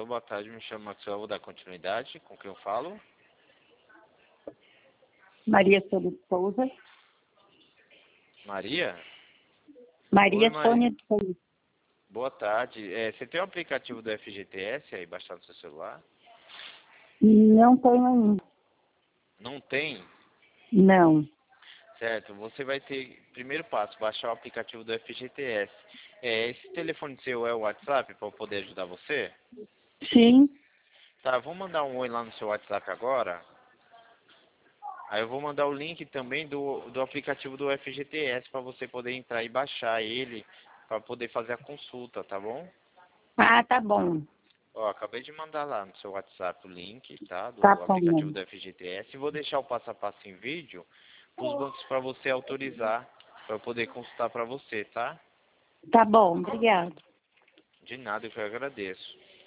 boa tarde, me chamo Maxwell, vou dar continuidade. Com quem eu falo? Maria Sônia de Souza. Maria? Maria Oi, Maria. Sônia de Souza. Boa tarde. Você tem o aplicativo do FGTS aí baixado no seu celular? Não tenho ainda. Não tem? Não. Certo, você vai ter, primeiro passo, baixar o aplicativo do FGTS. Esse telefone seu é o WhatsApp para eu poder ajudar você? Sim. Tá, vou mandar um oi lá no seu WhatsApp agora. Aí eu vou mandar o link também do aplicativo do FGTS para você poder entrar e baixar ele para poder fazer a consulta, tá bom? Ah, tá bom. Ó, acabei de mandar lá no seu WhatsApp o link, tá? Tá Do aplicativo bom. do FGTS. E vou deixar o passo a passo em vídeo para os bancos para você autorizar, para eu poder consultar para você, tá? Tá bom, obrigada. De nada, eu que agradeço.